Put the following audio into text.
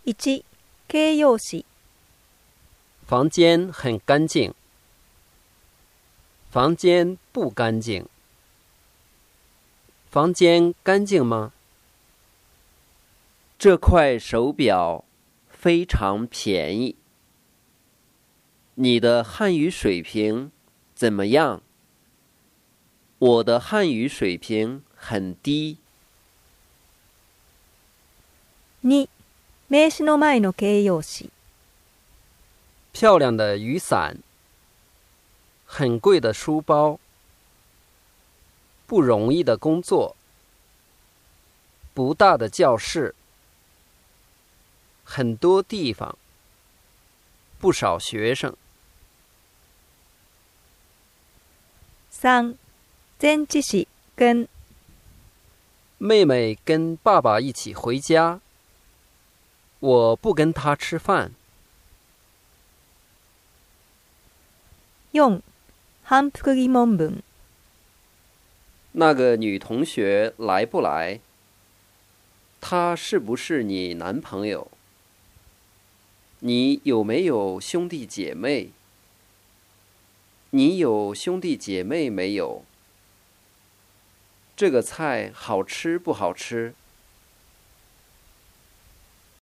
1、形容詞。 房间很干净。房间不干净。房间干净吗？这块手表非常便宜。你的汉语水平怎么样？我的汉语水平很低。 2、名詞の前の形容詞。 漂亮的雨伞，很贵的书包，不容易的工作，不大的教室，很多地方，不少学生。 3、前置詞跟。 妹妹跟爸爸一起回家，我不跟她吃饭。 4、反復疑問文。 那个女同学来不来？她是不是你男朋友？你有没有兄弟姐妹？你有兄弟姐妹没有？这个菜好吃不好吃？